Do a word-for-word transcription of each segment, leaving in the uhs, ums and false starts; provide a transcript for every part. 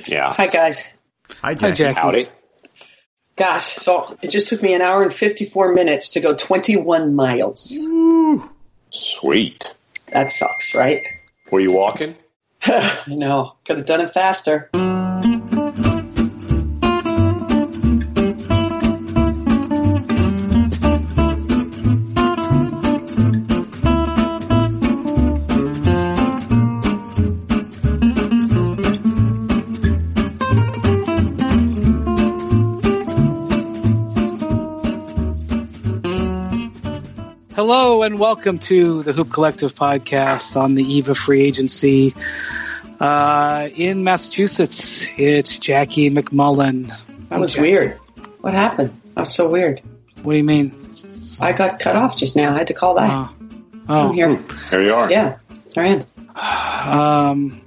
Yeah. Hi, guys. Hi, Jackie. Hi, Jackie. Howdy. Gosh, so it just took me an hour and fifty-four minutes to go twenty-one miles. Woo. Sweet. That sucks, right? Were you walking? I know. Could have done it faster. Hello and welcome to the Hoop Collective podcast on the eve of free agency. Uh, in Massachusetts, it's Jackie McMullen. That was Jackie. weird. What happened? That was so weird. What do you mean? I got cut off just now. I had to call back. Uh, oh, I'm here. Here you are. Yeah, I am. Um,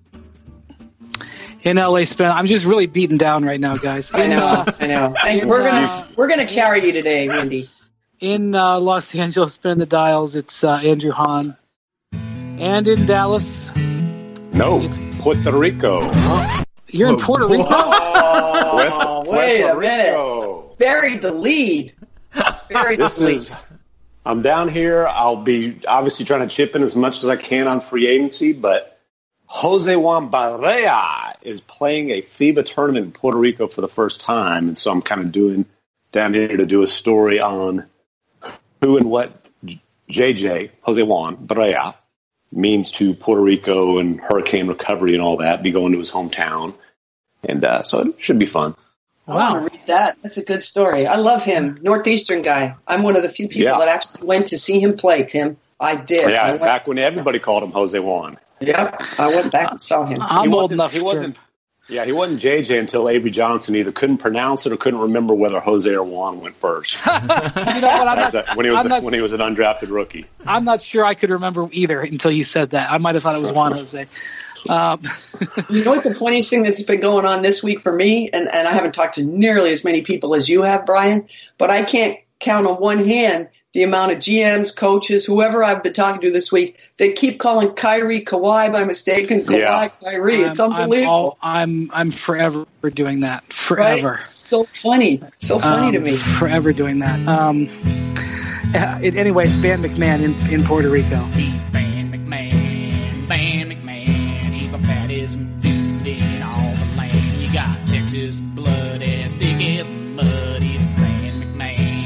in L A, spin. I'm just really beaten down right now, guys. I In, know. uh, I know. Hey, we're gonna we're gonna carry you today, Wendy. In uh, Los Angeles, spin the dials. It's uh, Andrew Hahn, and in Dallas, No, Puerto Rico. you're in Puerto Rico. Oh, Puerto wait a Rico. minute. Buried the lead. Buried This the lead. is. I'm down here. I'll be obviously trying to chip in as much as I can on free agency, but Jose Juan Barea is playing a FIBA tournament in Puerto Rico for the first time, and so I'm kind of doing down here to do a story on who and what J J, Jose Juan Barea, means to Puerto Rico and hurricane recovery and all that, be going to his hometown. And uh, so it should be fun. I want to read that. That's a good story. I love him. Northeastern guy. I'm one of the few people Yeah. that actually went to see him play, Tim. I did. Yeah, I went, back when everybody called him Jose Juan. Yep. I went back and saw him. I'm He old wasn't- enough he to. wasn't, yeah, he wasn't J J until Avery Johnson either couldn't pronounce it or couldn't remember whether Jose or Juan went first. You know what? I'm That's not, a- when he was I'm not- when he was an undrafted rookie. I'm not sure I could remember either until you said that. I might have thought it was Juan Jose. Um, You know what the funniest thing that's been going on this week for me, and, and I haven't talked to nearly as many people as you have, Brian, but I can't count on one hand the amount of G Ms, coaches, whoever I've been talking to this week, they keep calling Kyrie Kawhi by mistake and Kawhi Yeah. Kyrie. It's I'm, unbelievable. I'm, all, I'm I'm forever doing that. Forever. Right? So funny. So funny Um, to me. Forever doing that. Um, uh, it, anyway, it's Ban McMahon in, in Puerto Rico. He's Ban McMahon, Ban McMahon. He's the fattest dude in all the land. You got Texas blood as thick as mud. He's Ban McMahon.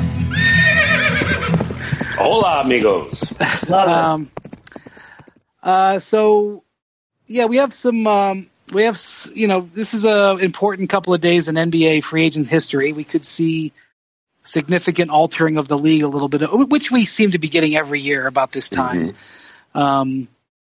Hola, amigos. Love it. Um, uh, so, yeah, we have some. Um, we have, s- you know, this is a important couple of days in N B A free agent history. We could see significant altering of the league a little bit, which we seem to be getting every year about this time. Um,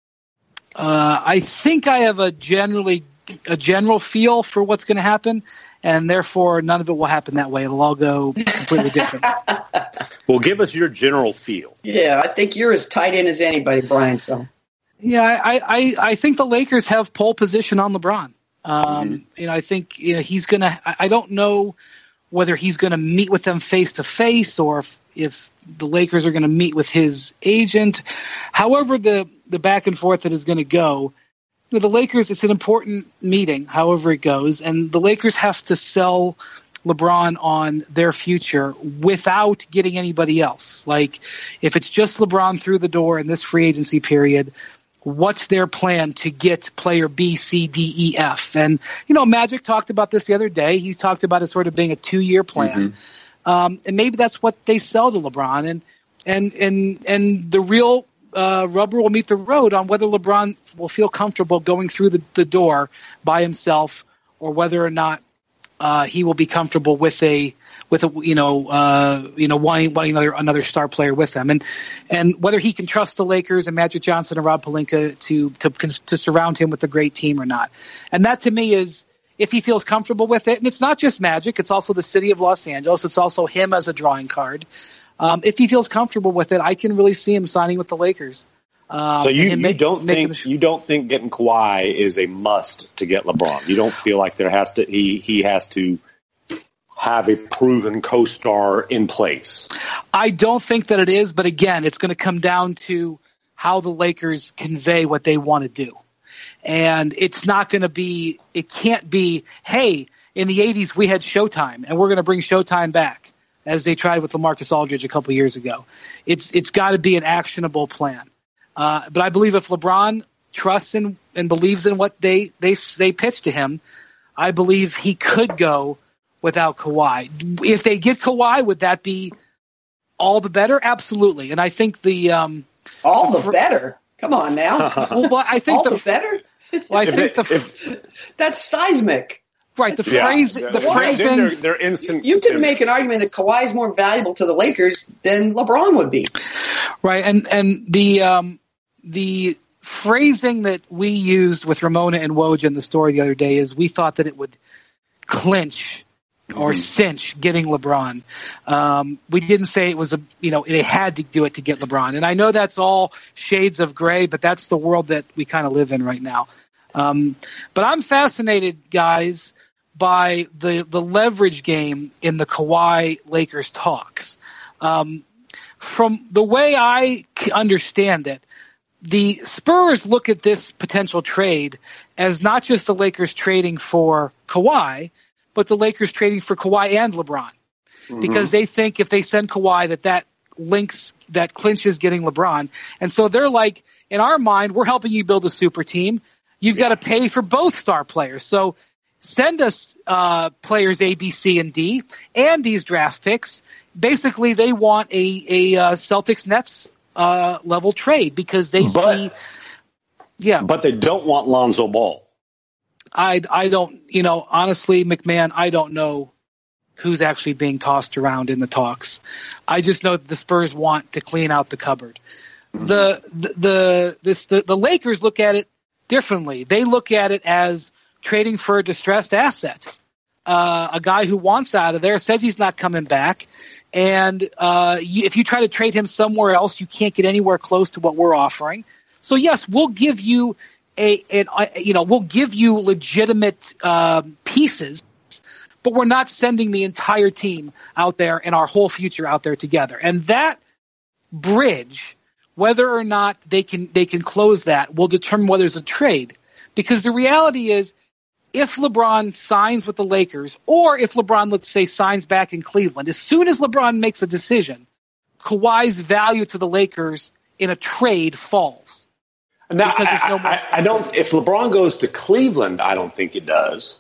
uh, I think I have a generally a general feel for what's going to happen, and therefore none of it will happen that way. It'll all go completely different. Well, give us your general feel. Yeah, I think you're as tight in as anybody, Brian. So Yeah, I, I, I think the Lakers have pole position on LeBron. Um, You know, I think you know, he's going to – I don't know whether he's going to meet with them face-to-face or if, if the Lakers are going to meet with his agent. However the, the back and forth that is going to go, you know, the Lakers, it's an important meeting, however it goes, and the Lakers have to sell LeBron on their future without getting anybody else. Like, if it's just LeBron through the door in this free agency period – what's their plan to get player B, C, D, E, F? And, you know, Magic talked about this the other day. He talked about it sort of being a two-year plan. Mm-hmm. Um, and maybe that's what they sell to LeBron. And and and, and the real uh, rubber will meet the road on whether LeBron will feel comfortable going through the, the door by himself or whether or not uh, he will be comfortable with a with a you know uh, you know wanting, wanting another another star player with him, and and whether he can trust the Lakers and Magic Johnson and Rob Pelinka to to to surround him with a great team or not. And that to me is if he feels comfortable with it. And it's not just Magic; it's also the city of Los Angeles. It's also him as a drawing card. Um, if he feels comfortable with it, I can really see him signing with the Lakers. Um, so you, you make, don't think the, you don't think getting Kawhi is a must to get LeBron? You don't feel like there has to he he has to have a proven co-star in place? I don't think that it is, but again, it's going to come down to how the Lakers convey what they want to do. And it's not going to be, it can't be, hey, in the eighties we had Showtime and we're going to bring Showtime back, as they tried with LaMarcus Aldridge a couple years ago. It's It's got to be an actionable plan. Uh, but I believe if LeBron trusts in, and believes in what they, they, they pitch to him, I believe he could go without Kawhi. If they get Kawhi, would that be all the better? Absolutely. And I think the um, all the, the fr- better. Come on now. well, well, I think all the, the better. Well, I think it, the if, that's seismic. Right. The yeah, phrase. The well, phrasing. They're, they're instant. You could make an argument that Kawhi is more valuable to the Lakers than LeBron would be. Right. And and the um, the phrasing that we used with Ramona and Woj in the story the other day is we thought that it would clinch or mm-hmm. cinch getting LeBron. Um, we didn't say it was a, you know, they had to do it to get LeBron. And I know that's all shades of gray, but that's the world that we kind of live in right now. Um, but I'm fascinated, guys, by the, the leverage game in the Kawhi Lakers talks. Um, from the way I understand it, the Spurs look at this potential trade as not just the Lakers trading for Kawhi, but the Lakers trading for Kawhi and LeBron, mm-hmm. because they think if they send Kawhi that that links, that clinches getting LeBron. And so they're like, in our mind, we're helping you build a super team. You've yeah. got to pay for both star players. So send us uh, players A, B, C, and D, and these draft picks. Basically, they want a, a uh, Celtics Nets uh, level trade because they but, see, yeah. But they don't want Lonzo Ball. I, I don't, you know, honestly, McMahon, I don't know who's actually being tossed around in the talks. I just know that the Spurs want to clean out the cupboard. Mm-hmm. The, the, the, this, the, the Lakers look at it differently. They look at it as trading for a distressed asset. Uh, a guy who wants out of there, says he's not coming back. And uh, you, if you try to trade him somewhere else, you can't get anywhere close to what we're offering. So yes, we'll give you a, an, a you know, we'll give you legitimate uh, pieces, but we're not sending the entire team out there and our whole future out there together. And that bridge, whether or not they can they can close that, will determine whether there's a trade. Because the reality is, if LeBron signs with the Lakers, or if LeBron, let's say, signs back in Cleveland, as soon as LeBron makes a decision, Kawhi's value to the Lakers in a trade falls. Now, I, no I, I don't. If LeBron goes to Cleveland, I don't think it does.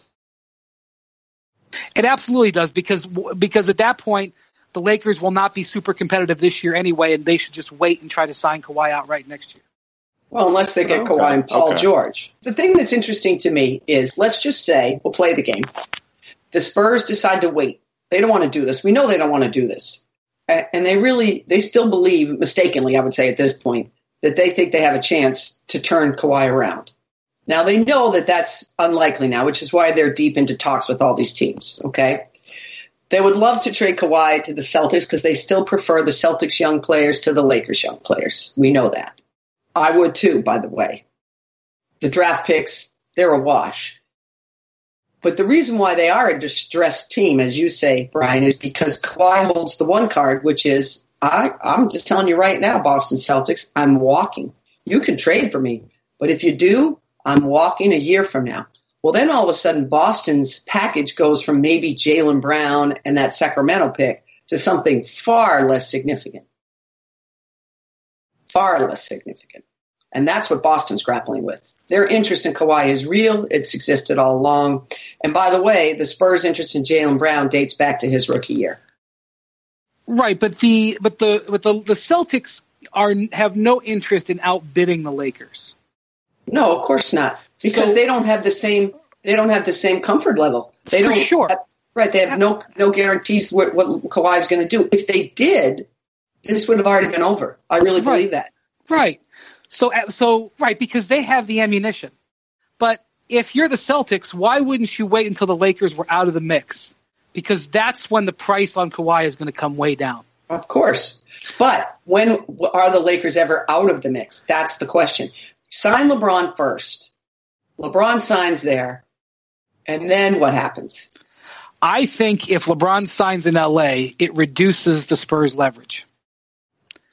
It absolutely does, because because at that point, the Lakers will not be super competitive this year anyway, and they should just wait and try to sign Kawhi outright next year. Well, unless they get okay. Kawhi and Paul okay. George. The thing that's interesting to me is, let's just say, we'll play the game. The Spurs decide to wait. They don't want to do this. We know they don't want to do this. And they really, they still believe, mistakenly, I would say at this point, that they think they have a chance to turn Kawhi around. Now, they know that that's unlikely now, which is why they're deep into talks with all these teams, okay? They would love to trade Kawhi to the Celtics because they still prefer the Celtics young players to the Lakers young players. We know that. I would too, by the way. The draft picks, they're a wash. But the reason why they are a distressed team, as you say, Brian, is because Kawhi holds the one card, which is, I, I'm just telling you right now, Boston Celtics, I'm walking. You can trade for me, but if you do, I'm walking a year from now. Well, then all of a sudden, Boston's package goes from maybe Jaylen Brown and that Sacramento pick to something far less significant. Far less significant. And that's what Boston's grappling with. Their interest in Kawhi is real. It's existed all along. And by the way, the Spurs' interest in Jaylen Brown dates back to his rookie year. Right, but the but the but the, the Celtics are have no interest in outbidding the Lakers. No, of course not, because so, they don't have the same they don't have the same comfort level. They for don't sure. Have, right, they have no no guarantees what, what Kawhi is going to do. If they did, this would have already been over. I really right. believe that. Right. So so right, because they have the ammunition. But if you're the Celtics, why wouldn't you wait until the Lakers were out of the mix? Because that's when the price on Kawhi is going to come way down. Of course. But when are the Lakers ever out of the mix? That's the question. Sign LeBron first. LeBron signs there. And then what happens? I think if LeBron signs in L A, it reduces the Spurs' leverage.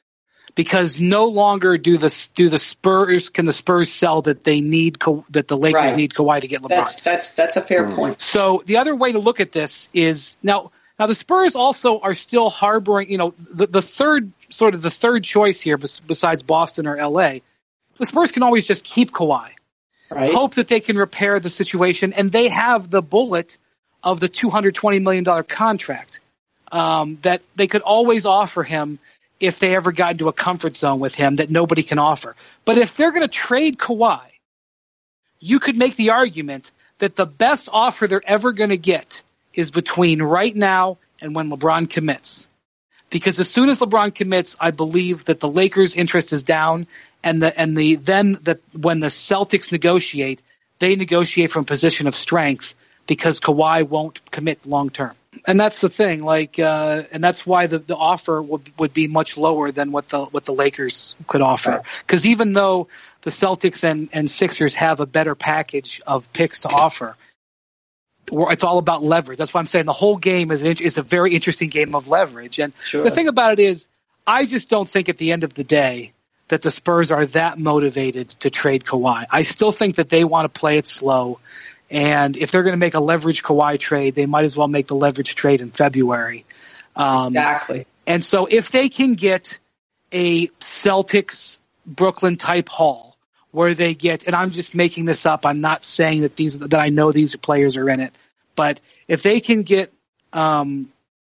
because no longer do the do the Spurs can the Spurs sell that they need Ka, that the Lakers right. need Kawhi to get LeBron. That's that's that's a fair point. So the other way to look at this is now now the Spurs also are still harboring, you know, the, the third sort of the third choice here besides Boston or L A. The Spurs can always just keep Kawhi, right. hope that they can repair the situation, and they have the bullet of the two hundred twenty million dollars contract um, that they could always offer him if they ever got into a comfort zone with him that nobody can offer. But if they're going to trade Kawhi, you could make the argument that the best offer they're ever going to get is between right now and when LeBron commits. Because as soon as LeBron commits, I believe that the Lakers' interest is down, and the and the then that when the Celtics negotiate, they negotiate from a position of strength because Kawhi won't commit long term. And that's the thing, like, uh, and that's why the, the offer would would be much lower than what the what the Lakers could offer. Because even though the Celtics and, and Sixers have a better package of picks to offer, it's all about leverage. That's why I'm saying the whole game is is a very interesting game of leverage. And sure. the thing about it is, I just don't think at the end of the day that the Spurs are that motivated to trade Kawhi. I still think that they want to play it slow. And if they're going to make a leverage Kawhi trade, they might as well make the leverage trade in February. Um, exactly. And so if they can get a Celtics Brooklyn type haul where they get, and I'm just making this up, I'm not saying that these that I know these players are in it, but if they can get um,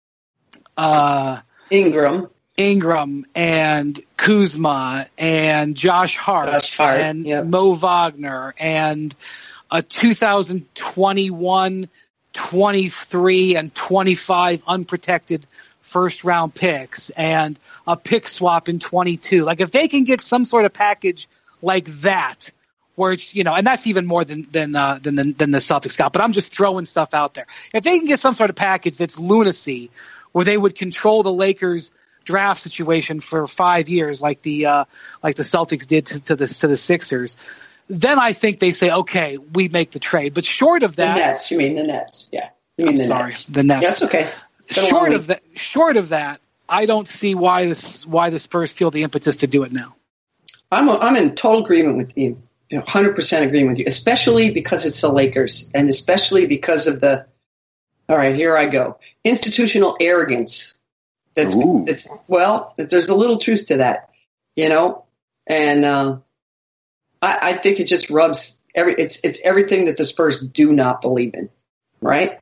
uh, Ingram. Ingram and Kuzma and Josh Hart, Josh Hart and yep. Mo Wagner and a two thousand twenty-one, twenty-three, and twenty-five unprotected first round picks and a pick swap in twenty-two. Like if they can get some sort of package like that, where it's, you know, and that's even more than than uh, than, than than the Celtics got. But I'm just throwing stuff out there. If they can get some sort of package that's lunacy, where they would control the Lakers draft situation for five years, like the uh, like the Celtics did to, to the to the Sixers, then I think they say, okay, we make the trade. But short of that, the Nets. You mean the Nets? Yeah, you mean I'm the sorry, Nets. the Nets. That's okay. Short of that, short of that, I don't see why this why the Spurs feel the impetus to do it now. I'm a, I'm in total agreement with you, you know, one hundred percent agreement with you, especially because it's the Lakers, and especially because of the. All right, here I go. Institutional arrogance. That's Ooh. it's well, there's a little truth to that, you know, and uh, I, I think it just rubs every. It's it's everything that the Spurs do not believe in, right?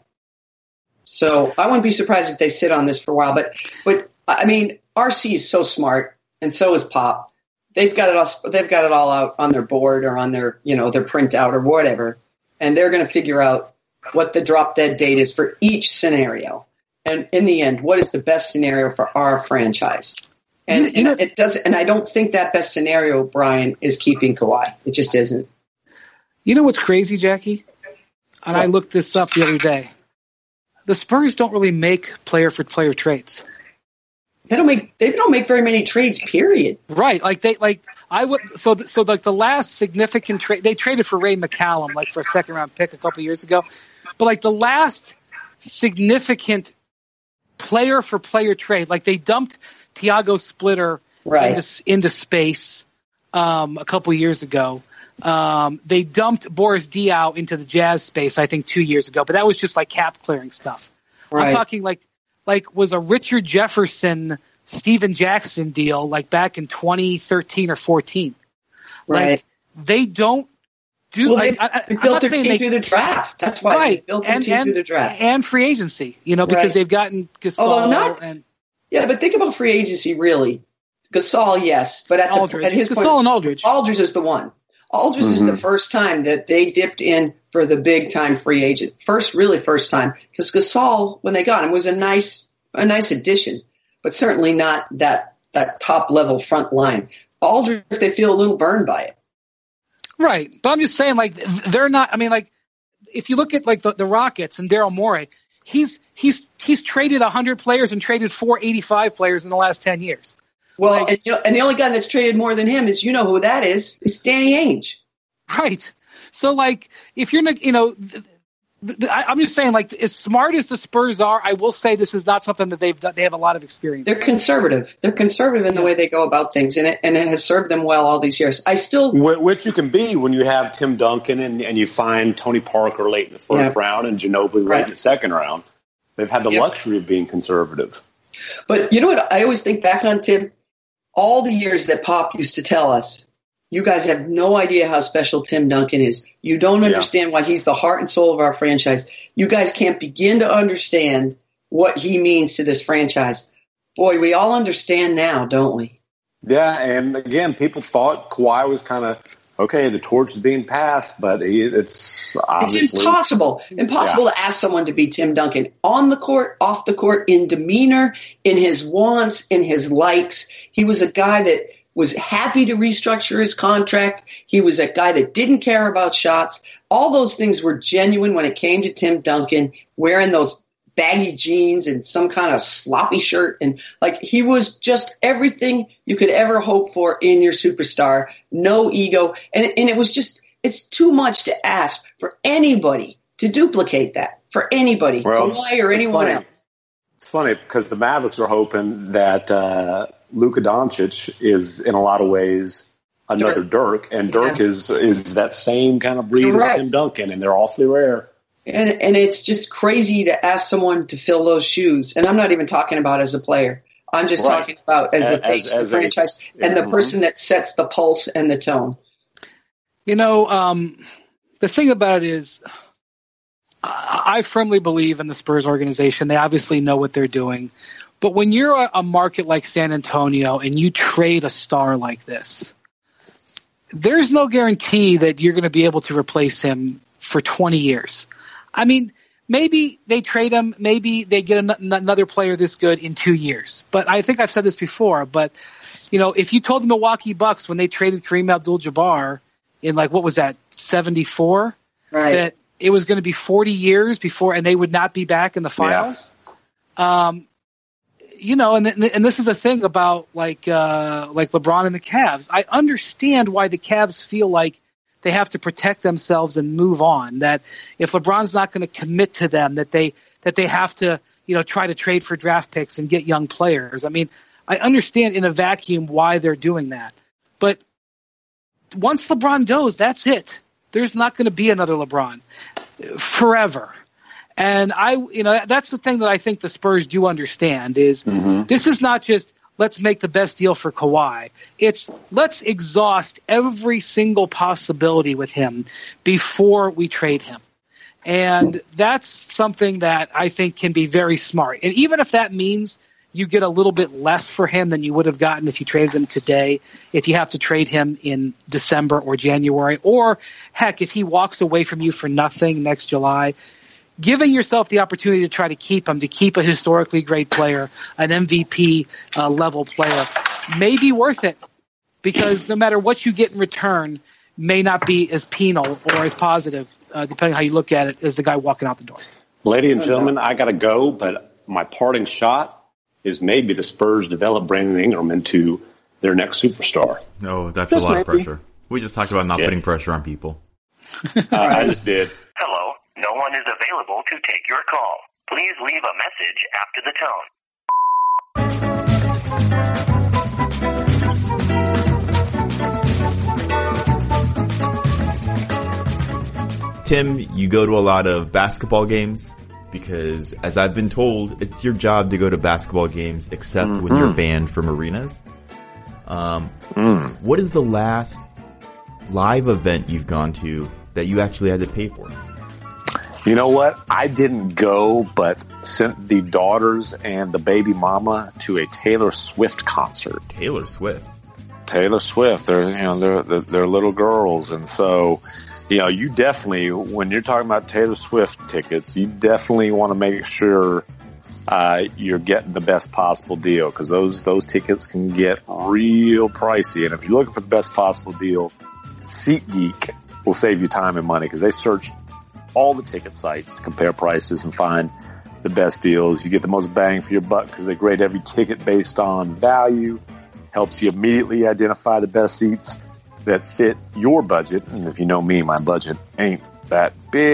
So I wouldn't be surprised if they sit on this for a while. But but I mean, R C is so smart, and so is Pop. They've got it all. They've got it all out on their board or on their you know their printout or whatever, and they're going to figure out what the drop dead date is for each scenario. And in the end, what is the best scenario for our franchise? And, you, you know, and it does. And I don't think that best scenario, Brian, is keeping Kawhi. It just isn't. You know what's crazy, Jackie? And what? I looked this up the other day. The Spurs don't really make player for player trades. They don't make. They don't make very many trades. Period. Right. Like they like I would. So so like the last significant trade they traded for Ray McCallum, like for a second round pick a couple of years ago. But like the last significant player for player trade, like they dumped Tiago Splitter right. into, into space um, a couple of years ago. Um, they dumped Boris Diaw into the Jazz space, I think, two years ago. But that was just like cap clearing stuff. Right. I'm talking like like was a Richard Jefferson, Steven Jackson deal like back in twenty thirteen or fourteen. Right. Like they don't. Do, well, like, they, I, they built their team they, through the draft. That's why right. they built their and, team and, through the draft. And free agency, you know, because right. they've gotten Gasol. Although not, and yeah, but think about free agency, really. Gasol, yes, but at, the, at his Gasol point, and Aldridge. Aldridge is the one. Aldridge mm-hmm. is the first time that they dipped in for the big-time free agent. First, really first time. Because Gasol, when they got him, was a nice a nice addition, but certainly not that, that top-level front line. Aldridge, they feel a little burned by it. Right, but I'm just saying, like, they're not. I mean, like, if you look at like the, the Rockets and Daryl Morey, he's he's he's traded one hundred players and traded four eighty-five players in the last ten years. Well, like, and, you know, and the only guy that's traded more than him is, you know who that is? It's Danny Ainge. Right. So, like, if you're not, you know, I, I'm just saying, like, as smart as the Spurs are, I will say this is not something that they've done. They have a lot of experience. They're conservative. They're conservative in the way they go about things, and it, and it has served them well all these years. I still, which you can be when you have Tim Duncan and, and you find Tony Parker late in the first yeah. round and Ginobili late right. in the second round. They've had the yep. luxury of being conservative. But you know what? I always think back on, Tim, all the years that Pop used to tell us, you guys have no idea how special Tim Duncan is. You don't understand yeah. why he's the heart and soul of our franchise. You guys can't begin to understand what he means to this franchise. Boy, we all understand now, don't we? Yeah, and again, people thought Kawhi was kind of, okay, the torch is being passed, but he, it's obviously... It's impossible. Impossible yeah. to ask someone to be Tim Duncan. On the court, off the court, in demeanor, in his wants, in his likes. He was a guy that was happy to restructure his contract. He was a guy that didn't care about shots. All those things were genuine when it came to Tim Duncan, wearing those baggy jeans and some kind of sloppy shirt. And like, he was just everything you could ever hope for in your superstar. No ego. And, and it was just, it's too much to ask for anybody to duplicate that, for anybody, well, Kawhi or anyone funny. else. It's funny because the Mavericks are hoping that, uh, Luka Doncic is in a lot of ways another Dirk, Dirk and Dirk yeah. is is that same kind of breed right. as Tim Duncan, and they're awfully rare. And and it's just crazy to ask someone to fill those shoes. And I'm not even talking about as a player. I'm just right. talking about as, as the face of the franchise a, and the mm-hmm. person that sets the pulse and the tone. You know, um, the thing about it is, I, I firmly believe in the Spurs organization. They obviously know what they're doing. But when you're a, a market like San Antonio and you trade a star like this, there's no guarantee that you're going to be able to replace him for twenty years. I mean, maybe they trade him, maybe they get an, another player this good in two years. But I think I've said this before, but, you know, if you told the Milwaukee Bucks when they traded Kareem Abdul-Jabbar in, like, what was that, seventy-four? Right. That it was going to be forty years before, and they would not be back in the finals. Yeah. Um, You know, and th- and this is the thing about like uh, like LeBron and the Cavs. I understand why the Cavs feel like they have to protect themselves and move on. That if LeBron's not going to commit to them, that they that they have to you know try to trade for draft picks and get young players. I mean, I understand in a vacuum why they're doing that, but once LeBron goes, that's it. There's not going to be another LeBron forever. And I, you know, that's the thing that I think the Spurs do understand is mm-hmm. this is not just let's make the best deal for Kawhi. It's let's exhaust every single possibility with him before we trade him. And that's something that I think can be very smart. And even if that means you get a little bit less for him than you would have gotten if you traded him today, if you have to trade him in December or January, or heck, if he walks away from you for nothing next July, giving yourself the opportunity to try to keep him, to keep a historically great player, an M V P uh, level player, may be worth it because no matter what you get in return may not be as penal or as positive, uh, depending on how you look at it, as the guy walking out the door. Ladies and gentlemen, I got to go, but my parting shot is maybe the Spurs develop Brandon Ingram into their next superstar. No, that's just a lot maybe. of pressure. We just talked about not yeah. putting pressure on people. uh, I just did. Hello. No one is available to take your call. Please leave a message after the tone. Tim, you go to a lot of basketball games because, as I've been told, it's your job to go to basketball games except mm-hmm. when you're banned from arenas. Um, mm. What is the last live event you've gone to that you actually had to pay for? You know what? I didn't go, but sent the daughters and the baby mama to a Taylor Swift concert. Taylor Swift? Taylor Swift. They're, you know, they're, they're, they're little girls. And so, you know, you definitely, when you're talking about Taylor Swift tickets, you definitely want to make sure uh, you're getting the best possible deal because those, those tickets can get real pricey. And if you're looking for the best possible deal, SeatGeek will save you time and money because they search all the ticket sites to compare prices and find the best deals. You get the most bang for your buck because they grade every ticket based on value, helps you immediately identify the best seats that fit your budget. And if you know me, my budget ain't that big.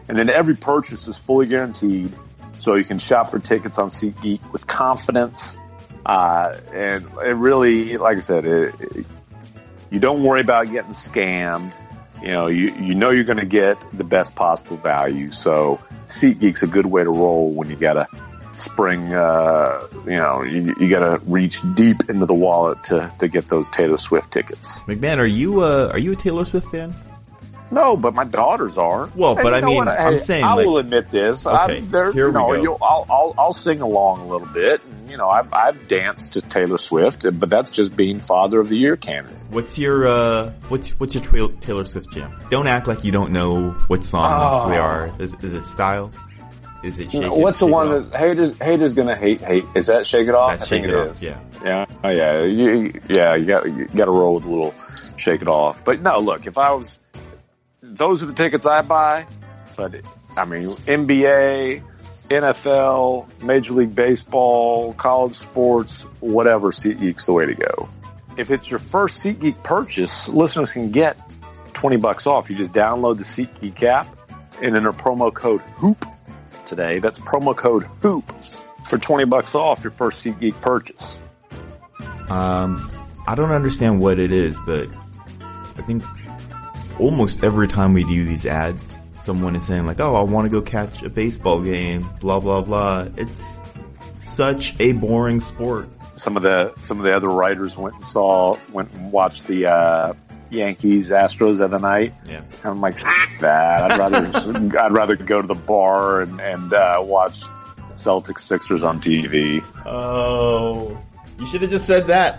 And then every purchase is fully guaranteed, so you can shop for tickets on SeatGeek with confidence. Uh, and it really, like I said, it, it, you don't worry about getting scammed. You know, you, you know you're going to get the best possible value. So SeatGeek's a good way to roll when you got to spring, uh, you know, you, you got to reach deep into the wallet to, to get those Taylor Swift tickets. McMahon, are you, uh, are you a Taylor Swift fan? No, but my daughters are. Well, but I mean, what? I'm hey, saying, I like, will admit this. Okay, I'm, there, here you know, we go. you'll- I'll, I'll, I'll sing along a little bit. And, you know, I've, I've danced to Taylor Swift, but that's just being Father of the Year candidate. What's your, uh, what's, what's your Taylor Taylor Swift jam? Don't act like you don't know what songs Oh. they are. Is, is it Style? Is it Shake It? What's the Shake It one Off? that haters haters gonna hate hate? Is that Shake It Off? That's I think Shake it It Off, is. yeah. Yeah. Oh yeah. You, yeah. You got you got to roll with a little Shake It Off. But no, look. If I was, those are the tickets I buy. But I mean, N B A, N F L, Major League Baseball, college sports, whatever. SeatGeek's the way to go. If it's your first SeatGeek purchase, listeners can get twenty bucks off. You just download the SeatGeek app and enter promo code HOOP today. That's promo code HOOP for twenty bucks off your first SeatGeek purchase. Um, I don't understand what it is, but I think almost every time we do these ads, someone is saying like, oh, I want to go catch a baseball game, blah, blah, blah. It's such a boring sport. Some of the, some of the other writers went and saw, went and watched the, uh, Yankees Astros the other night. Yeah. And I'm like, F- that. I'd rather, I'd rather go to the bar and, and, uh, watch Celtics Sixers on T V. Oh, you should have just said that.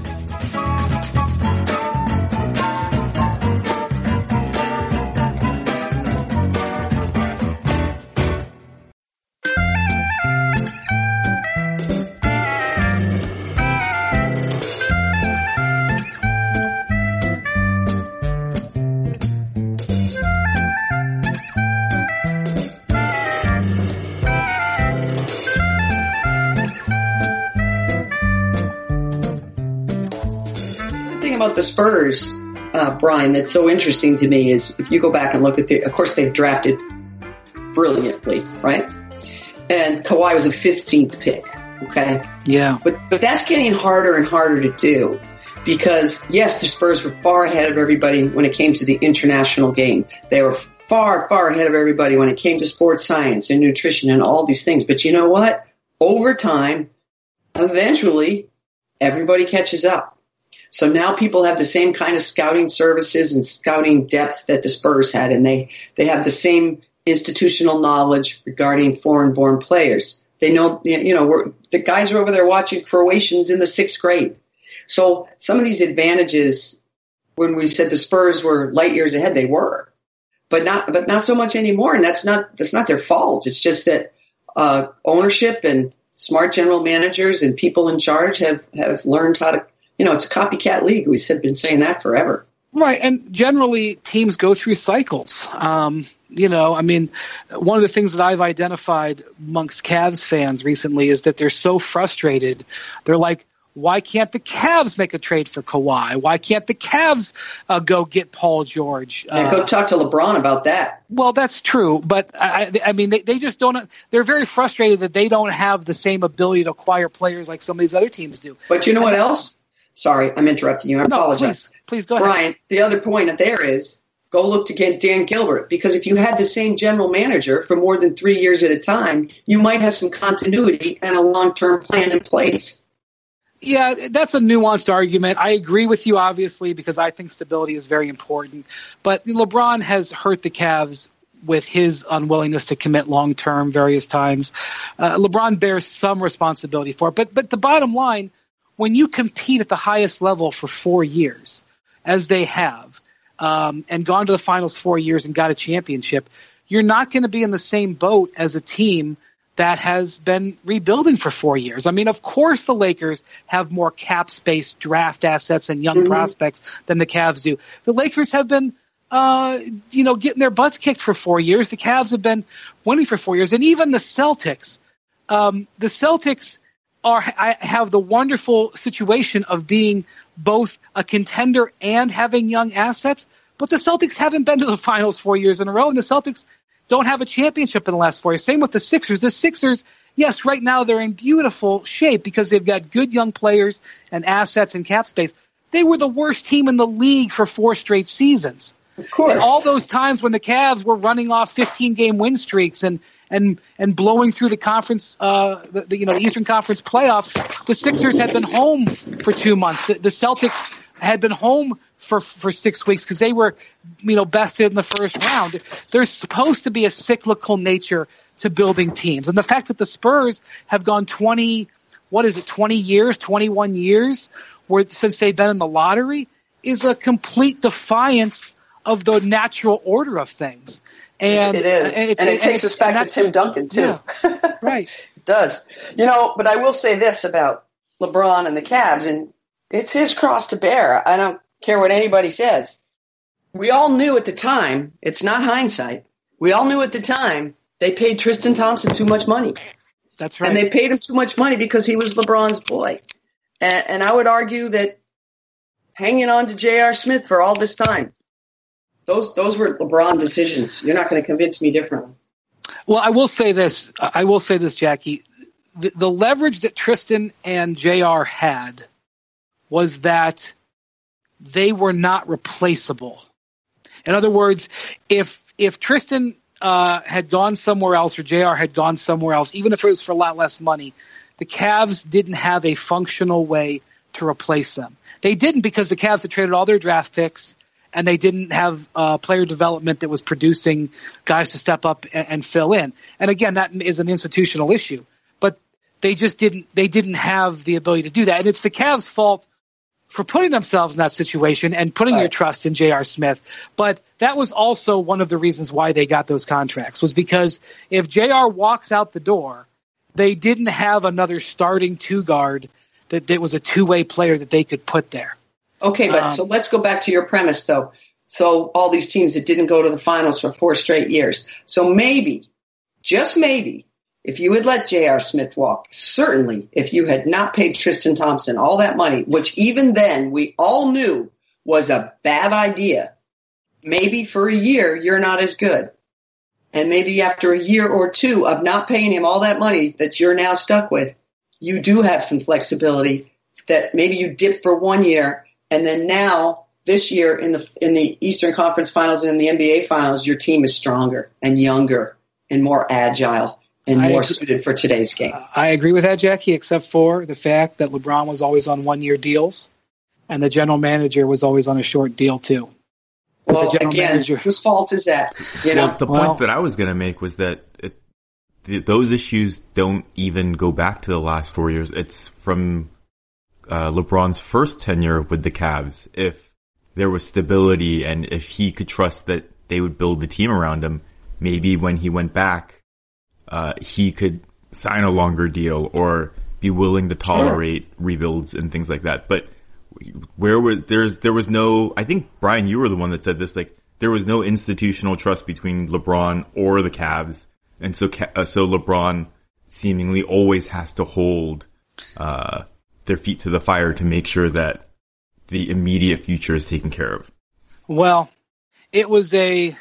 About the Spurs, uh, Brian, that's so interesting to me is if you go back and look at the, of course they've drafted brilliantly, right? And Kawhi was a fifteenth pick, okay? Yeah. But, but that's getting harder and harder to do because, yes, the Spurs were far ahead of everybody when it came to the international game. They were far, far ahead of everybody when it came to sports science and nutrition and all these things. But you know what? Over time, eventually, everybody catches up. So now people have the same kind of scouting services and scouting depth that the Spurs had, and they, they have the same institutional knowledge regarding foreign-born players. They know, you know, we're, the guys are over there watching Croatians in the sixth grade. So some of these advantages, when we said the Spurs were light years ahead, they were, but not, but not so much anymore. And that's not, that's not their fault. It's just that uh, ownership and smart general managers and people in charge have, have learned how to. You know, it's a copycat league. We've been saying that forever. Right, and generally teams go through cycles. Um, you know, I mean, one of the things that I've identified amongst Cavs fans recently is that they're so frustrated. They're like, why can't the Cavs make a trade for Kawhi? Why can't the Cavs uh, go get Paul George? Uh, yeah, go talk to LeBron about that. Well, that's true, but I, I mean, they, they just don't. They're very frustrated that they don't have the same ability to acquire players like some of these other teams do. But you know what else? Sorry, I'm interrupting you. I no, apologize. Please, please go ahead. Brian, the other point there is go look to get Dan Gilbert, because if you had the same general manager for more than three years at a time, you might have some continuity and a long-term plan in place. Yeah, that's a nuanced argument. I agree with you, obviously, because I think stability is very important. But LeBron has hurt the Cavs with his unwillingness to commit long-term various times. Uh, LeBron bears some responsibility for it. But, but the bottom line, when you compete at the highest level for four years, as they have, um, and gone to the finals four years and got a championship, you're not going to be in the same boat as a team that has been rebuilding for four years. I mean, of course the Lakers have more cap space, draft assets, and young mm-hmm. prospects than the Cavs do. The Lakers have been, uh, you know, getting their butts kicked for four years. The Cavs have been winning for four years. And even the Celtics, um, the Celtics are I have the wonderful situation of being both a contender and having young assets, but the Celtics haven't been to the finals four years in a row, and the Celtics don't have a championship in the last four years. Same with the Sixers. The Sixers, yes, right now they're in beautiful shape because they've got good young players and assets and cap space. They were the worst team in the league for four straight seasons. Of course. And all those times when the Cavs were running off fifteen-game win streaks and and and blowing through the conference, uh, the, the you know the Eastern Conference playoffs, the Sixers had been home for two months. The, the Celtics had been home for for six weeks because they were, you know, bested in the first round. There's supposed to be a cyclical nature to building teams, and the fact that the Spurs have gone twenty, what is it, twenty years, twenty-one years, where since they've been in the lottery, is a complete defiance of the natural order of things. And it is, and, and it takes us back to Tim Duncan too. Yeah, right. It does. You know, but I will say this about LeBron and the Cavs, and it's his cross to bear. I don't care what anybody says. We all knew at the time, it's not hindsight, we all knew at the time they paid Tristan Thompson too much money. That's right. And they paid him too much money because he was LeBron's boy. And, and I would argue that hanging on to J R. Smith for all this time, those those were LeBron decisions. You're not going to convince me differently. Well, I will say this. I will say this, Jackie. The, the leverage that Tristan and J R had was that they were not replaceable. In other words, if if Tristan uh, had gone somewhere else or J R had gone somewhere else, even if it was for a lot less money, the Cavs didn't have a functional way to replace them. They didn't because the Cavs had traded all their draft picks and they didn't have uh, player development that was producing guys to step up and, and fill in. And again, that is an institutional issue. But they just didn't they didn't have the ability to do that. And it's the Cavs' fault for putting themselves in that situation and putting right. your trust in J R. Smith. But that was also one of the reasons why they got those contracts, was because if J R walks out the door, they didn't have another starting two guard that, that was a two-way player that they could put there. Okay, but um, so let's go back to your premise, though. So all these teams that didn't go to the finals for four straight years. So maybe, just maybe, if you had let J R. Smith walk, certainly if you had not paid Tristan Thompson all that money, which even then we all knew was a bad idea, maybe for a year you're not as good. And maybe after a year or two of not paying him all that money that you're now stuck with, you do have some flexibility that maybe you dip for one year, and then now this year in the in the Eastern Conference Finals and in the N B A Finals, your team is stronger and younger and more agile and more suited for today's game. I agree with that, Jackie, except for the fact that LeBron was always on one-year deals and the general manager was always on a short deal too. Well, again, manager, whose fault is that? You know, well, the well, point that I was going to make was that it, the, those issues don't even go back to the last four years. It's from uh, LeBron's first tenure with the Cavs. If there was stability and if he could trust that they would build the team around him, maybe when he went back, uh, he could sign a longer deal or be willing to tolerate sure. rebuilds and things like that. But where was there's there was no, I think Brian, you were the one that said this, like there was no institutional trust between LeBron or the Cavs, and so uh, so LeBron seemingly always has to hold uh their feet to the fire to make sure that the immediate future is taken care of. Well, it was a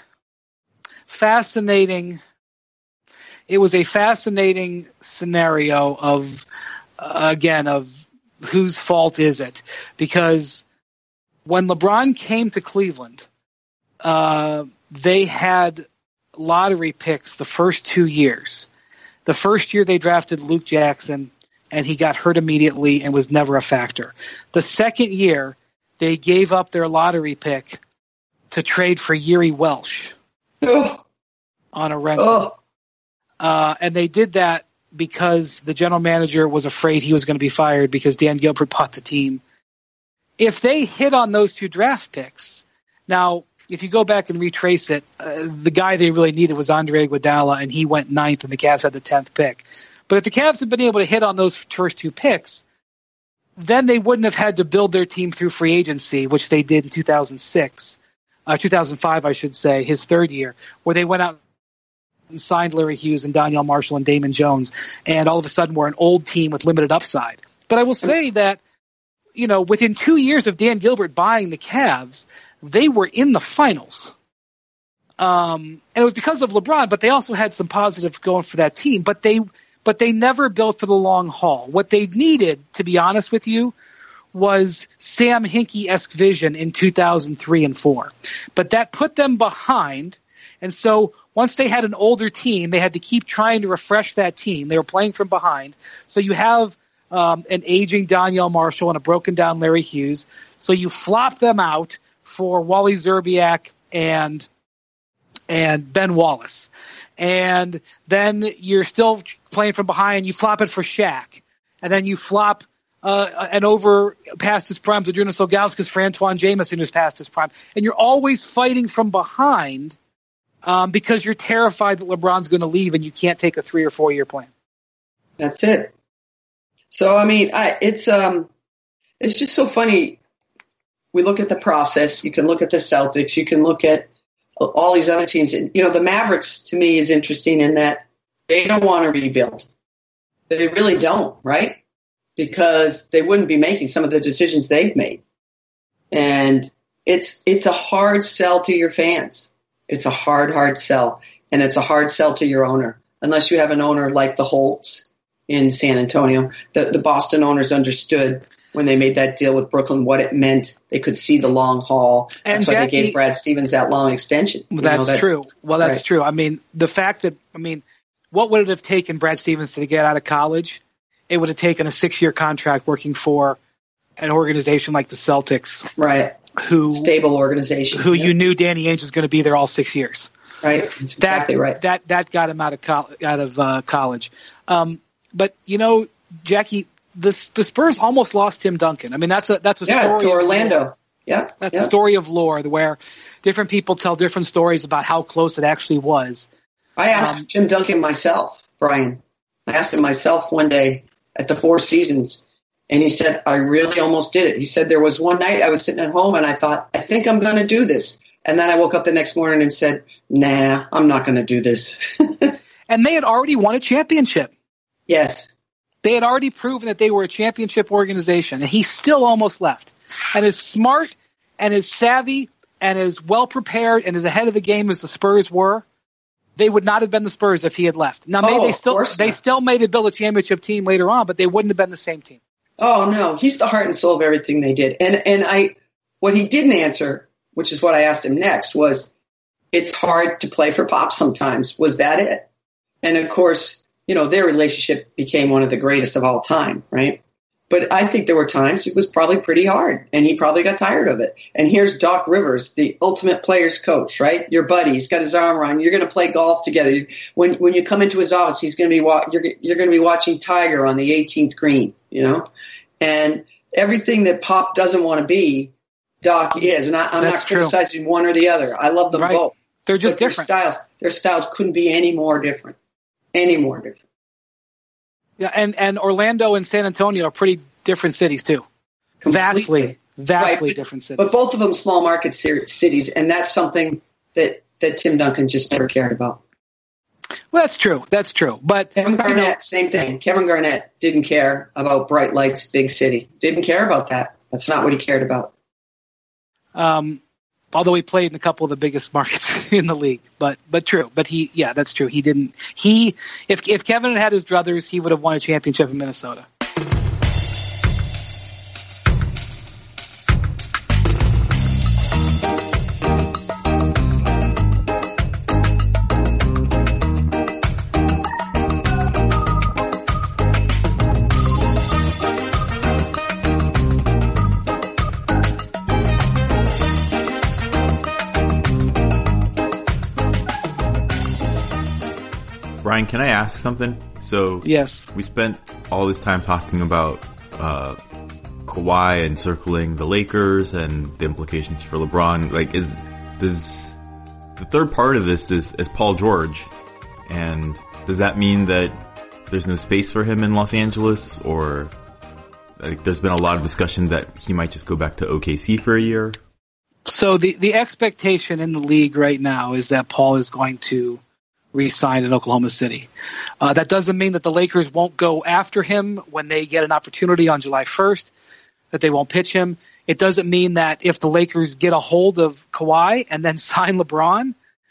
fascinating it was a fascinating scenario of uh, again of whose fault is it? Because when LeBron came to Cleveland, uh, they had lottery picks the first two years. The first year they drafted Luke Jackson, and he got hurt immediately and was never a factor. The second year, they gave up their lottery pick to trade for Yuri Welsh oh. on a rental. Oh. Uh, and they did that because the general manager was afraid he was going to be fired because Dan Gilbert bought the team. If they hit on those two draft picks, now, if you go back and retrace it, uh, the guy they really needed was Andre Iguodala, and he went ninth, and the Cavs had the tenth pick. But if the Cavs had been able to hit on those first two picks, then they wouldn't have had to build their team through free agency, which they did in two thousand six, uh, two thousand five, I should say, his third year, where they went out and signed Larry Hughes and Donyell Marshall and Damon Jones, and all of a sudden we're an old team with limited upside. But I will say that, you know, within two years of Dan Gilbert buying the Cavs, they were in the finals. Um, and it was because of LeBron, but they also had some positive going for that team. But they, but they never built for the long haul. What they needed, to be honest with you, was Sam Hinkie-esque vision in two thousand three and four. But that put them behind. And so once they had an older team, they had to keep trying to refresh that team. They were playing from behind. So you have um, an aging Donyell Marshall and a broken down Larry Hughes. So you flop them out for Wally Szczerbiak and and Ben Wallace. And then you're still playing from behind. You flop it for Shaq. And then you flop uh, and over past his prime Zydrunas Ilgauskas for Antoine Jameson, who's past his prime. And you're always fighting from behind um, because you're terrified that LeBron's going to leave and you can't take a three or four year plan. That's it. So, I mean, I, it's um, it's just so funny. We look at the process. You can look at the Celtics. You can look at all these other teams. And, you know, the Mavericks, to me, is interesting in that they don't want to rebuild. They really don't, right? Because they wouldn't be making some of the decisions they've made. And it's it's a hard sell to your fans. It's a hard, hard sell. And it's a hard sell to your owner, unless you have an owner like the Holtz in San Antonio. The, the Boston owners understood when they made that deal with Brooklyn what it meant. They could see the long haul. That's and why Jackie, they gave Brad Stevens that long extension. Well, that's that, true. Well, that's right. true. I mean, the fact that, I mean, what would it have taken Brad Stevens to get out of college? It would have taken a six-year contract working for an organization like the Celtics. Right. Who Stable organization. Who yeah. you knew Danny Ainge was going to be there all six years. Right. That's exactly that, right. That that got him out of co- out of uh, college. Um, but you know, Jackie, the the Spurs almost lost Tim Duncan. I mean, that's a that's a yeah, story to of Orlando. Lore. Yeah, that's yeah. a story of lore where different people tell different stories about how close it actually was. I asked um, Tim Duncan myself, Brian. I asked him myself one day at the Four Seasons, and he said, I really almost did it. He said, there was one night I was sitting at home and I thought, I think I'm going to do this. And then I woke up the next morning and said, nah, I'm not going to do this. And they had already won a championship. Yes. They had already proven that they were a championship organization, and he still almost left. And as smart and as savvy and as well-prepared and as ahead of the game as the Spurs were, they would not have been the Spurs if he had left. Now, maybe oh, they still they not. still may have built a championship team later on, but they wouldn't have been the same team. Oh, no. He's the heart and soul of everything they did. And and I, what he didn't answer, which is what I asked him next, was it's hard to play for Pop sometimes. Was that it? And, of course, you know, their relationship became one of the greatest of all time, right? But I think there were times it was probably pretty hard, and he probably got tired of it. And here's Doc Rivers, the ultimate player's coach, right? Your buddy, he's got his arm around you. You're going to play golf together. When when you come into his office, he's going to be wa- you're you're going to be watching Tiger on the eighteenth green, you know. And everything that Pop doesn't want to be, Doc is. And I, I'm That's not criticizing true. one or the other. I love them right. both. They're just but different. Their styles, their styles couldn't be any more different. Any more different. Yeah, and, and Orlando and San Antonio are pretty different cities too. Completely. Vastly, vastly right, but, different cities. But both of them small market cities, and that's something that, that Tim Duncan just never cared about. Well, that's true. That's true. But Kevin Garnett, you know, same thing. Kevin Garnett didn't care about bright lights, big city. Didn't care about that. That's not what he cared about. Um, although he played in a couple of the biggest markets in the league, but but true. But he, yeah, that's true. He didn't. He if if Kevin had had his druthers, he would have won a championship in Minnesota. Brian, can I ask something? So yes, we spent all this time talking about uh, Kawhi and circling the Lakers and the implications for LeBron. Like, is does the third part of this is, is Paul George, and does that mean that there's no space for him in Los Angeles, or like there's been a lot of discussion that he might just go back to O K C for a year? So the the expectation in the league right now is that Paul is going to re-signed in Oklahoma City. Uh, that doesn't mean that the Lakers won't go after him when they get an opportunity on July first, that they won't pitch him. It doesn't mean that if the Lakers get a hold of Kawhi and then sign LeBron,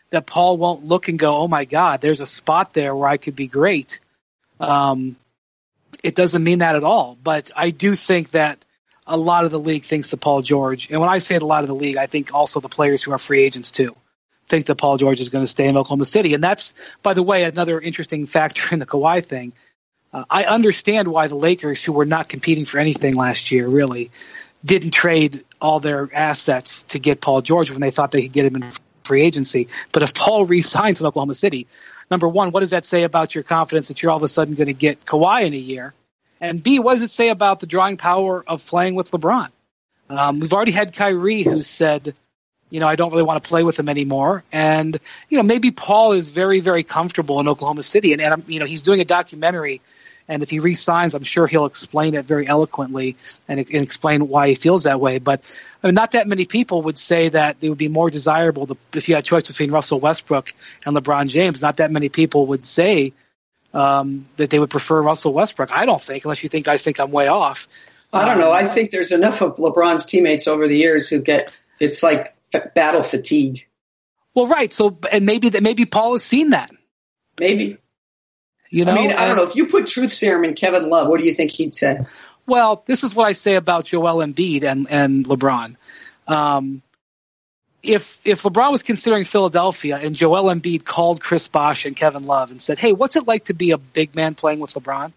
that Paul won't look and go, oh my God, there's a spot there where I could be great. Um, it doesn't mean that at all. But I do think that a lot of the league thinks that Paul George, and when I say a lot of the league, I think also the players who are free agents too, think that Paul George is going to stay in Oklahoma City. And that's, by the way, another interesting factor in the Kawhi thing. Uh, I understand why the Lakers, who were not competing for anything last year, really, didn't trade all their assets to get Paul George when they thought they could get him in free agency. But if Paul re-signs in Oklahoma City, number one, what does that say about your confidence that you're all of a sudden going to get Kawhi in a year? And B, what does it say about the drawing power of playing with LeBron? Um, we've already had Kyrie who said, you know, I don't really want to play with him anymore. And, you know, maybe Paul is very, very comfortable in Oklahoma City. And, and you know, he's doing a documentary. And if he re-signs, I'm sure he'll explain it very eloquently and, and explain why he feels that way. But I mean, not that many people would say that it would be more desirable to, if you had a choice between Russell Westbrook and LeBron James. Not that many people would say um, that they would prefer Russell Westbrook. I don't think, unless you think guys think I'm way off. I don't know. I think there's enough of LeBron's teammates over the years who get it's like f- battle fatigue. Well, right. So, and maybe that maybe Paul has seen that. Maybe. You know, I mean, I don't know. If you put truth serum in Kevin Love, what do you think he'd say? Well, this is what I say about Joel Embiid and, and LeBron. Um, if if LeBron was considering Philadelphia and Joel Embiid called Chris Bosh and Kevin Love and said, hey, what's it like to be a big man playing with LeBron?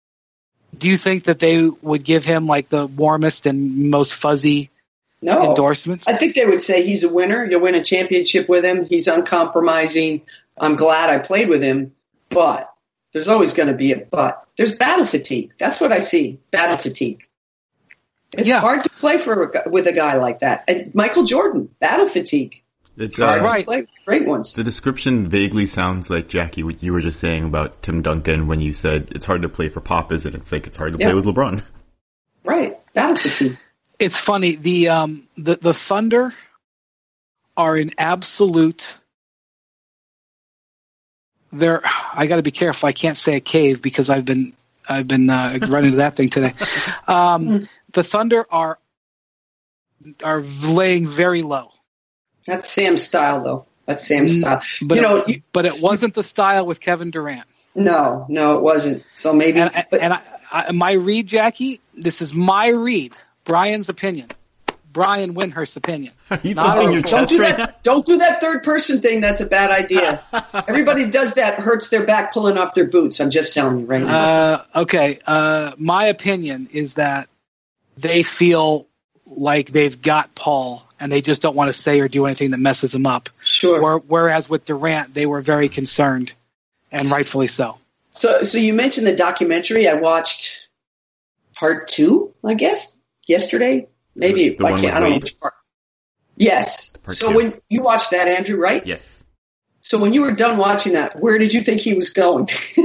Do you think that they would give him like the warmest and most fuzzy no. endorsements? I think they would say he's a winner. You'll win a championship with him. He's uncompromising. I'm glad I played with him, but there's always going to be a but. There's battle fatigue. That's what I see, battle fatigue. It's yeah. hard to play for a, with a guy like that. And Michael Jordan, battle fatigue. It's, uh, hard right. to play with great ones. The description vaguely sounds like, Jackie, what you were just saying about Tim Duncan when you said it's hard to play for Pop, isn't it? It's like it's hard to yeah. play with LeBron. Right, battle fatigue. It's funny. The um the, the Thunder are in absolute... They're, I got to be careful. I can't say a cave because I've been I've been uh, running into that thing today. Um, the Thunder are are laying very low. That's Sam's style, though. That's Sam's style. But you know, it, you, but it wasn't the style with Kevin Durant. No, no, it wasn't. So maybe. And, but, and I, I, my read, Jackie. This is my read. Brian's opinion. Brian Windhurst's opinion. Are you Not thumping a- your don't chest do right that. Don't do that third person thing. That's a bad idea. Everybody does that. Hurts their back pulling off their boots. I'm just telling you right now. Uh, okay. Uh, my opinion is that they feel like they've got Paul and they just don't want to say or do anything that messes him up. Sure. Where, whereas with Durant, they were very concerned, and rightfully so. So, so you mentioned the documentary. I watched part two, I guess, yesterday. Maybe The I one can't. with I don't know Wade? which part. Yes. Part So two. when you watched that, Andrew, right? Yes. So when you were done watching that, where did you think he was going?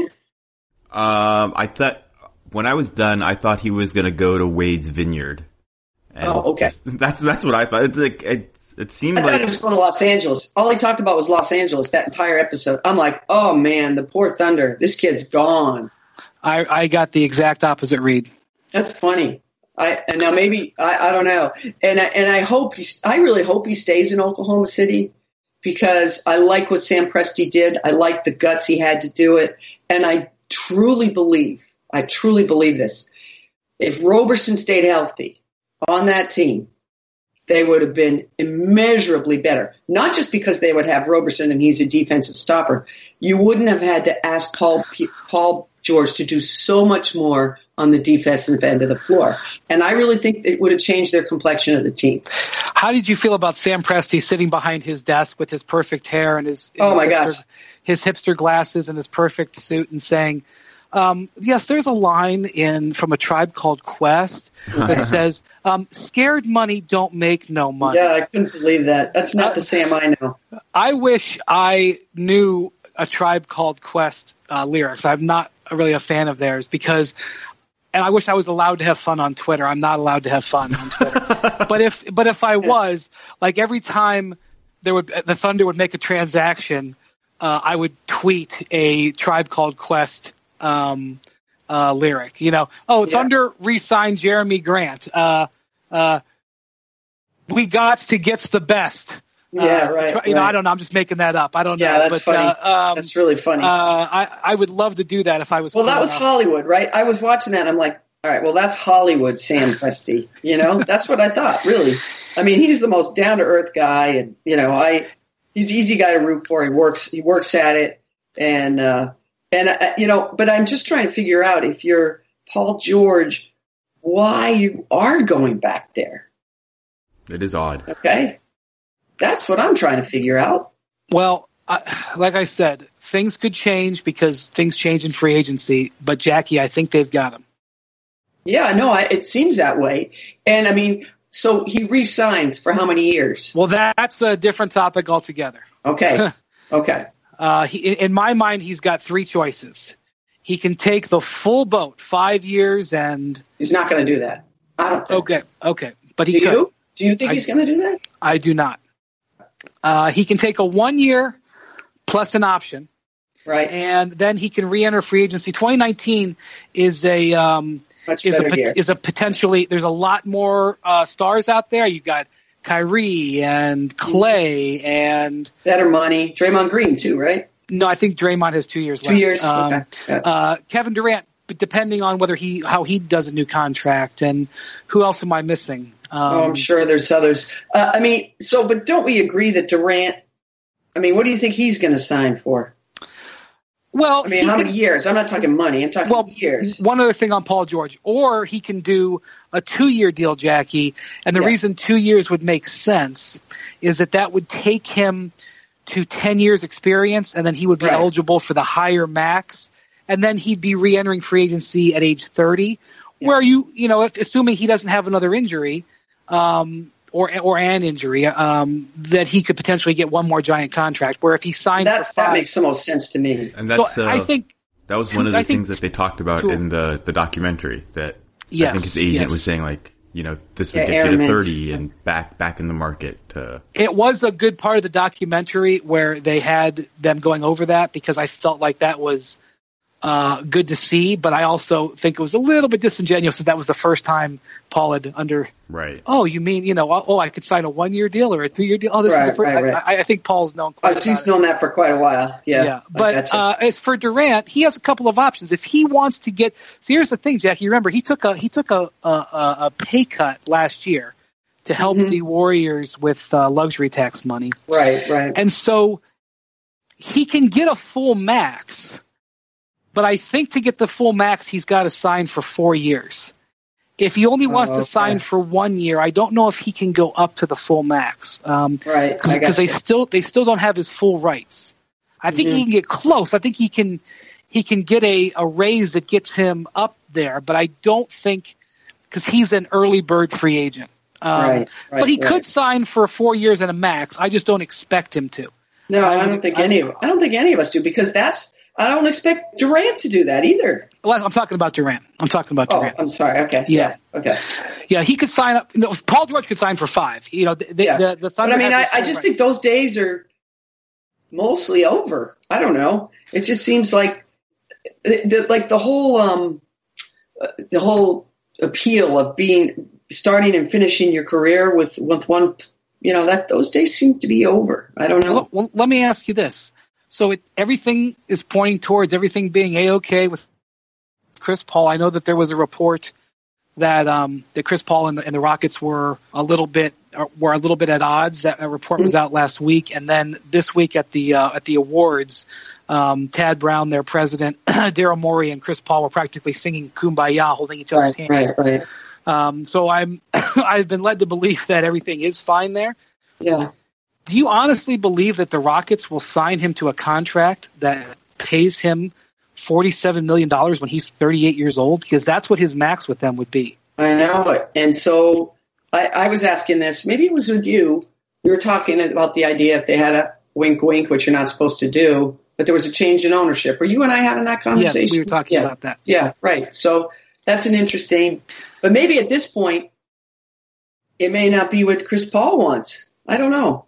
Um, I thought when I was done, I thought he was going to go to Wade's Vineyard. And Oh, okay. just- that's that's what I thought. It's like it, it seemed I thought like he was going to Los Angeles. All he talked about was Los Angeles that entire episode. I'm like, oh man, the poor Thunder. This kid's gone. I, I got the exact opposite read. That's funny. I and now maybe I, I don't know. And I, and I hope he. I really hope he stays in Oklahoma City because I like what Sam Presti did. I like the guts he had to do it, and I truly believe. I truly believe this. If Roberson stayed healthy on that team, they would have been immeasurably better. Not just because they would have Roberson and he's a defensive stopper. You wouldn't have had to ask Paul Paul George to do so much more on the defensive end of the floor. And I really think it would have changed their complexion of the team. How did you feel about Sam Presti sitting behind his desk with his perfect hair and his, Oh, his my hipster, gosh. his hipster glasses and his perfect suit and saying, um, yes, there's a line in from A Tribe Called Quest that says, um, scared money don't make no money. Yeah, I couldn't believe that. That's not the Sam I know. I wish I knew A Tribe Called Quest uh, lyrics. I'm not really a fan of theirs because, and I wish I was allowed to have fun on Twitter. I'm not allowed to have fun on Twitter. but if but if I was, like every time there would the Thunder would make a transaction, uh, I would tweet a Tribe Called Quest um, uh, lyric. You know, oh, Yeah. Thunder re-signed Jeremy Grant. Uh, uh, we got to gets the best. Yeah, uh, right, try, you know, right. I don't know. I'm just making that up. I don't Yeah, know. that's but, funny. Uh, um, That's really funny. Uh, I I would love to do that if I was. Well, that cool was enough. Hollywood, right? I was watching that. And I'm like, all right, well, that's Hollywood Sam Presti. You know, that's what I thought. Really, I mean, he's the most down to earth guy, and you know, I he's an easy guy to root for. He works he works at it, and uh, and uh, you know, but I'm just trying to figure out if you're Paul George, why you are going back there. It is odd. Okay, that's what I'm trying to figure out. Well, I, like I said, things could change because things change in free agency. But Jackie, I think they've got him. Yeah, no, I, it seems that way. And I mean, so he re-signs for how many years? Well, that's a different topic altogether. Okay, okay. Uh, he, in my mind, he's got three choices. He can take the full boat, five years, and He's not going to do that. I don't think. okay, okay, but he Do could. you? Do you think I- he's going to do that? I do not. Uh, he can take a one year plus an option, Right. and then he can re-enter free agency. twenty nineteen is a um, Much is a better pot- year. is a potentially. There's a lot more uh, stars out there. You've got Kyrie and Clay, and Better money. Draymond Green, too, right? no, I think Draymond has two years Two left. years? Um, Okay. Yeah. uh, Kevin Durant, but depending on whether he how he does a new contract, and who else am I missing? Um, oh, I'm sure there's others. Uh, I mean, so, but don't we agree that Durant, I mean, what do you think he's going to sign for? Well, I mean, he how could- many years? I'm not talking money. I'm talking Well, years. one other thing on Paul George, or he can do a two-year deal, Jackie. And the Yeah. reason two years would make sense is that that would take him to ten years experience, and then he would be Right. eligible for the higher max, and then he'd be re-entering free agency at age thirty, where you, you know, if, assuming he doesn't have another injury, um, or or an injury, um, that he could potentially get one more giant contract. Where if he signed for That, five, that makes the most sense to me. And so that's uh, I think. that was one of the I think things that they talked about to- in the, the documentary. That Yes, I think his agent yes. was saying, like, you know, this would Yeah, get you Aaron to Mintz. thirty and back back in the market. To, It was a good part of the documentary where they had them going over that, because I felt like that was uh, good to see, but I also think it was a little bit disingenuous that that was the first time Paul had under. right. Oh, you mean, you know, oh, I could sign a one-year deal or a two-year deal? Oh, this is Right, the first. right, right. I, I think Paul's known Oh, quite so he's about it. known that for quite a while. Yeah. Yeah, I but gotcha. uh, as for Durant, he has a couple of options. If he wants to get, see, here's the thing, Jackie. Remember, he took a he took a a, a a pay cut last year to help Mhm. the Warriors with uh, luxury tax money, right, right. and so he can get a full max. But I think to get the full max, he's got to sign for four years. If he only wants Oh, to okay. sign for one year, I don't know if he can go up to the full max. Um, Right. I because they gotcha. still they still don't have his full rights. I think Mhm. he can get close. I think he can he can get a, a raise that gets him up there, but I don't think, because he's an early bird free agent. Um, Right, right, but he right. could sign for four years and a max. I just don't expect him to. No, I I would- don't think I- any of I don't think any of us do, because that's I don't expect Durant to do that either. Well, I'm talking about Durant. I'm talking about Oh, Durant. I'm sorry. Okay. Yeah. Okay. Yeah, he could sign up. No, Paul George could sign for five. You know, the, the, Yeah. the, the But Thunder. I mean, have I, his I full just rights. think those days are mostly over. I don't know. It just seems like the, the like the whole um uh, the whole appeal of being starting and finishing your career with with one, you know, that those days seem to be over. I don't know. Well, well, let me ask you this. So it, everything is pointing towards everything being A-okay with Chris Paul. I know that there was a report that um, that Chris Paul and the, and the Rockets were a little bit were a little bit at odds. That a report was out last week, and then this week at the uh, at the awards, um, Tad Brown, their president, Daryl Morey, and Chris Paul were practically singing "Kumbaya," holding each other's Right, hands. right, right. Um, so I'm I've been led to believe that everything is fine there. Yeah. Do you honestly believe that the Rockets will sign him to a contract that pays him forty-seven million dollars when he's thirty-eight years old? Because that's what his max with them would be. I know it. And so I, I was asking this, maybe it was with you. We were talking about the idea if they had a wink wink, which you're not supposed to do, but there was a change in ownership. Were you and I having that conversation? Yes, we were talking yeah. about that. Yeah, right. So that's an interesting, but maybe at this point, it may not be what Chris Paul wants. I don't know.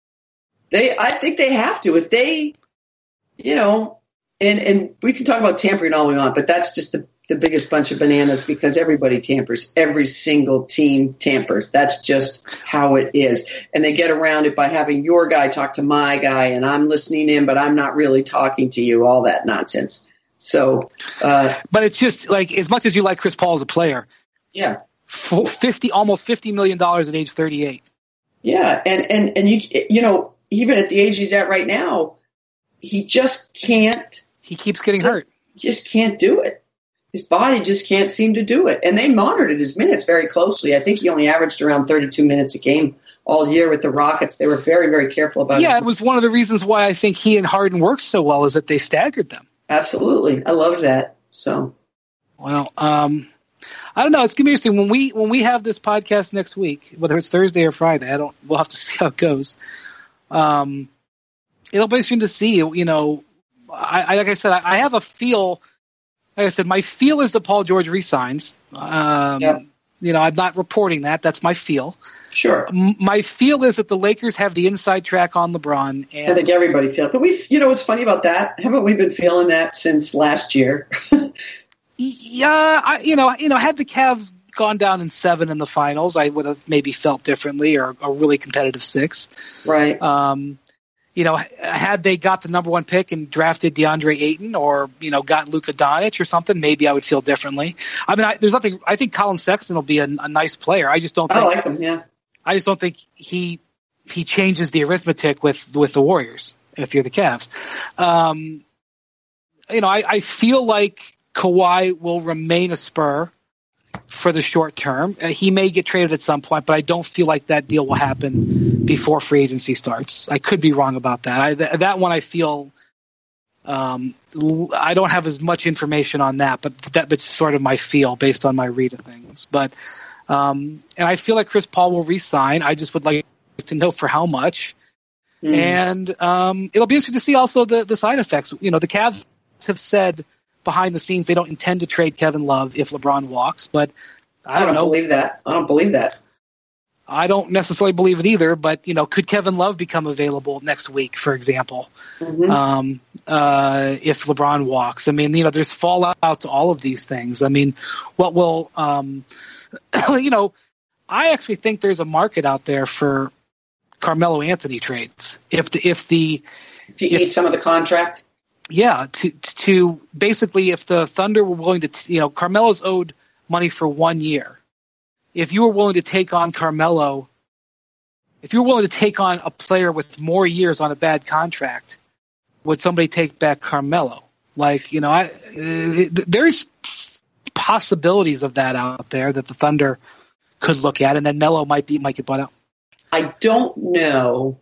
They, I think they have to. If they, you know, and, and we can talk about tampering all we want, but that's just the, the biggest bunch of bananas because everybody tampers. Every single team tampers. That's just how it is. And they get around it by having your guy talk to my guy, and I'm listening in, but I'm not really talking to you, all that nonsense. So, uh, but it's just like, as much as you like Chris Paul as a player, yeah, fifty, almost fifty million dollars at age thirty-eight. Yeah. And, and, and you, you know, even at the age he's at right now, he just can't. He keeps getting hurt. Just can't do it. His body just can't seem to do it. And they monitored his minutes very closely. I think he only averaged around thirty-two minutes a game all year with the Rockets. They were very, very careful about it. Yeah, it was one of the reasons why I think he and Harden worked so well, is that they staggered them. Absolutely. I loved that. So, well, um, I don't know. It's gonna be interesting when we when we have this podcast next week, whether it's Thursday or Friday. I don't. We'll have to see how it goes. Um, it'll be interesting to see. You know, I, I like I said, I, I have a feel. Like I said, my feel is that Paul George resigns. Um, yeah. You know, I'm not reporting that. That's my feel. Sure. M- my feel is that the Lakers have the inside track on LeBron. And I think everybody feels. But we, you know, what's funny about that? Haven't we been feeling that since last year? yeah, I, you know, you know, had the Cavs gone down in seven in the finals, I would have maybe felt differently, or a really competitive six. Right. Um, you know, had they got the number one pick and drafted DeAndre Ayton, or, you know, got Luka Doncic or something, maybe I would feel differently. I mean, I, there's nothing. I think Colin Sexton will be a, a nice player. I just don't. Think, I like him. Yeah. I just don't think he he changes the arithmetic with with the Warriors. If you're the Cavs, um, you know, I, I feel like Kawhi will remain a Spur for the short term. Uh, he may get traded at some point, but I don't feel like that deal will happen before free agency starts. I could be wrong about that. I, th- that one I feel um, l- I don't have as much information on that, but that, that's sort of my feel based on my read of things. But um, and I feel like Chris Paul will re-sign. I just would like to know for how much. Mm. And um, it'll be interesting to see also the, the side effects. You know, the Cavs have said behind the scenes they don't intend to trade Kevin Love if LeBron walks, but I, I don't, don't know. believe that. I don't believe that. I don't necessarily believe it either, but, you know, could Kevin Love become available next week, for example, mm-hmm. um, uh, if LeBron walks? I mean, you know, there's fallout to all of these things. I mean, what will, um, you know, I actually think there's a market out there for Carmelo Anthony trades. If the, if the, to eat some of the contract. Yeah. To, to basically, if the Thunder were willing to, you know, Carmelo's owed money for one year. If you were willing to take on Carmelo, if you were willing to take on a player with more years on a bad contract, would somebody take back Carmelo? Like, you know, I, uh, there's possibilities of that out there that the Thunder could look at, and then Melo might be might get bought out. I don't know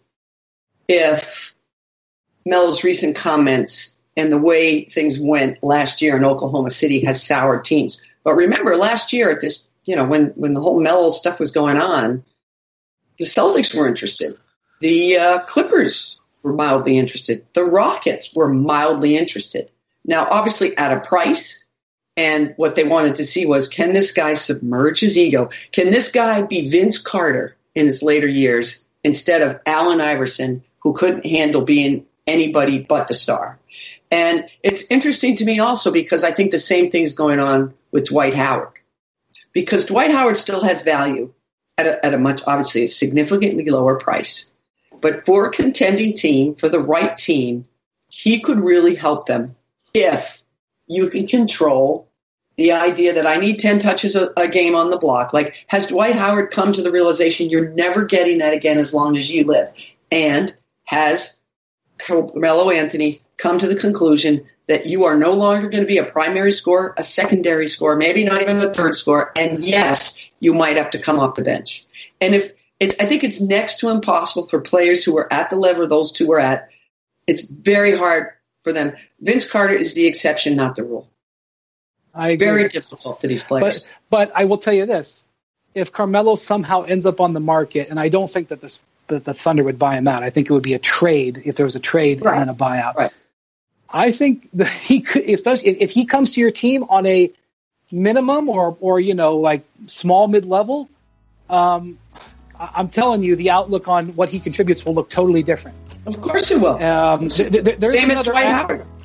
if Melo's recent comments and the way things went last year in Oklahoma City has soured teams. But remember, last year at this, you know, when, when the whole Melo stuff was going on, the Celtics were interested. The uh, Clippers were mildly interested. The Rockets were mildly interested. Now, obviously at a price, and what they wanted to see was, can this guy submerge his ego? Can this guy be Vince Carter in his later years instead of Allen Iverson, who couldn't handle being anybody but the star? And it's interesting to me also because I think the same thing's going on with Dwight Howard. Because Dwight Howard still has value at a, at a much, obviously, a significantly lower price. But for a contending team, for the right team, he could really help them if you can control the idea that I need ten touches a, a game on the block. Like, has Dwight Howard come to the realization you're never getting that again as long as you live? And has Carmelo Anthony come to the conclusion that you are no longer going to be a primary scorer, a secondary scorer, maybe not even a third scorer, and yes, you might have to come off the bench. And if it, I think it's next to impossible for players who are at the level those two are at. It's very hard for them. Vince Carter is the exception, not the rule. I agree. Very difficult for these players. But, but I will tell you this. If Carmelo somehow ends up on the market, and I don't think that, this, that the Thunder would buy him out. I think it would be a trade if there was a trade right. and then a buyout. Right. I think that he could, especially if, if he comes to your team on a minimum or, or you know, like small mid-level, um, I'm telling you, the outlook on what he contributes will look totally different. Of course it will. Um, th- th- Same as Dwight Howard.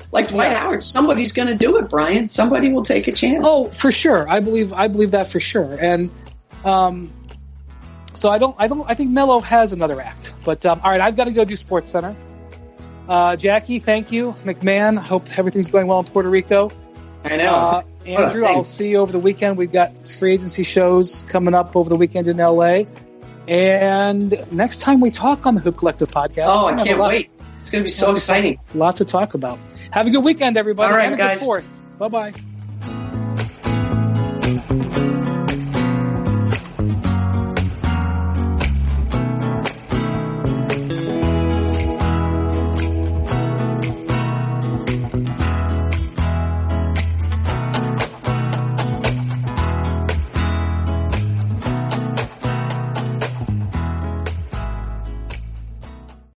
like Dwight Yeah. Howard, somebody's going to do it, Brian. Somebody will take a chance. Oh, for sure. I believe I believe that for sure. And um, so I don't I don't I think Melo has another act. But um, all right, I've got to go do Sports Center. Uh, Jackie, thank you. McMahon, hope everything's going well in Puerto Rico. I know. Uh, Andrew, I'll see you over the weekend. We've got free agency shows coming up over the weekend in L A. And next time we talk on the Hoop Collective podcast. oh, we're I gonna have can't a lot- wait. It's going to be so lots to talk- exciting. Lots to talk about. Have a good weekend, everybody. All right, and a good guys. fourth. Bye-bye.